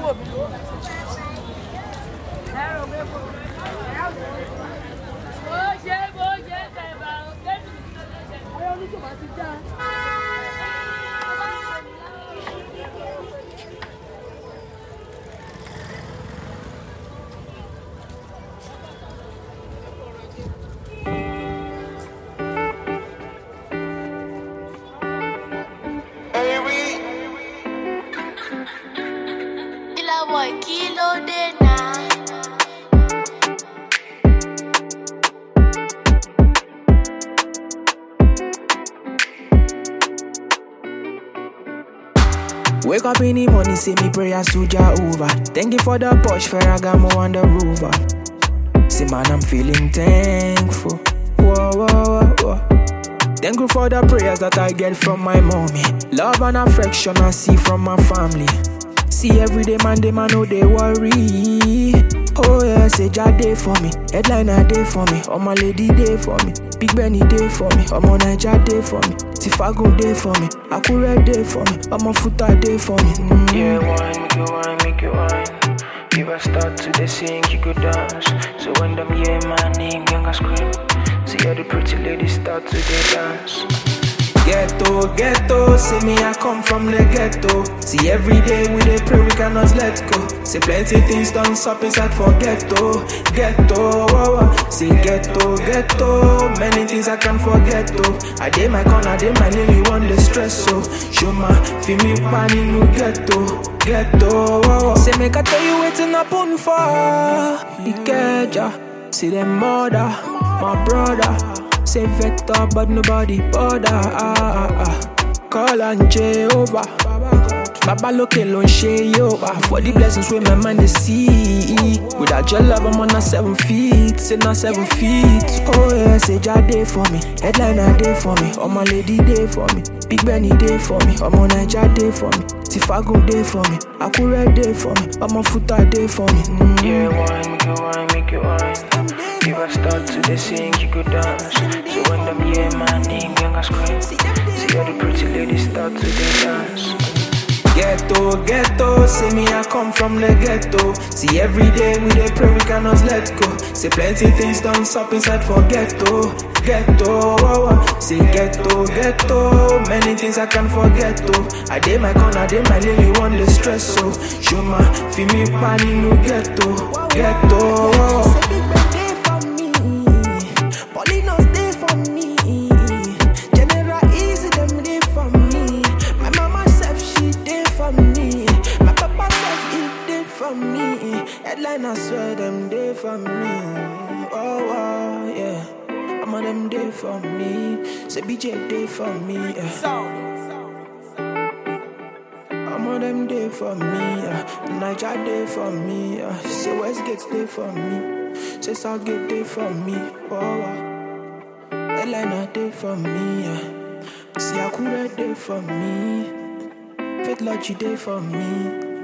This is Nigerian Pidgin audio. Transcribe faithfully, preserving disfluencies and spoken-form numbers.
Boy, kilo de na. Wake up in the morning, say me prayers to Jehovah. Thank you for the Porsche, Ferragamo and the Rover. Say man, I'm feeling thankful. Whoa, whoa, whoa, whoa. Thank you for the prayers that I get from my mommy. Love and affection I see from my family. See every day man, they man know they worry. Oh yeah, say Jah day for me, headliner day for me, all my lady day for me, Big Benny day for me, all my Naija day for me, Tifago day for me, Akure day for me, all my Futa day for me. Mm. Yeah, wine, make you wine, make you wine. If I start to the sing, you go dance. So when them hear my name, young scream. See all the pretty ladies start to the dance. Ghetto, ghetto, say me I come from the ghetto. See every day we dey pray we cannot let go. Say plenty things done stop inside for ghetto, ghetto, oh, oh. Say ghetto, ghetto, many things I can't forget though. I dey my corner, dey my lane, you want the stress so. Show my feel me pan in the ghetto, ghetto, oh, oh. Say make I tell you waiting happen for Ikeja. See them mother, my brother. Say vector, but nobody bother. Ah, ah, ah. Call on Jehovah. Baba look alone, share over. For the blessings with my man they see. Without your love, I'm on a seven feet. Say not seven feet. Oh yeah, say Jah day for me. Headliner day for me. All my lady day for me. Big Benny day for me. All my Naija day for me. Tifago day for me. Akure day for me. All my Futa day for me. Mm. Yeah, wine, make you wine, make you wine. If I start to the sing, you go dance. So when them hear my name, young scream. See all the pretty ladies start to the dance. Ghetto, ghetto, say me I come from the ghetto. See every day we dey pray we cannot let go. Say plenty things done stop inside for ghetto, ghetto, oh, oh. Say ghetto, ghetto, many things I can't forget though. I dey my corner, dey my lane, you want the stress so. Show my feel me pan in the ghetto, ghetto, oh, oh. Headline, I swear them day for me. Oh, oh yeah. I'm on them day for me. Say B J day for me. Yeah. I'm on them day for me. Yeah. Naija day for me. Yeah. Say Westgate day for me. Say Southgate day for me. Oh, oh. Headline day for me. Yeah. See Akure day for me. Faith Lodge day for me.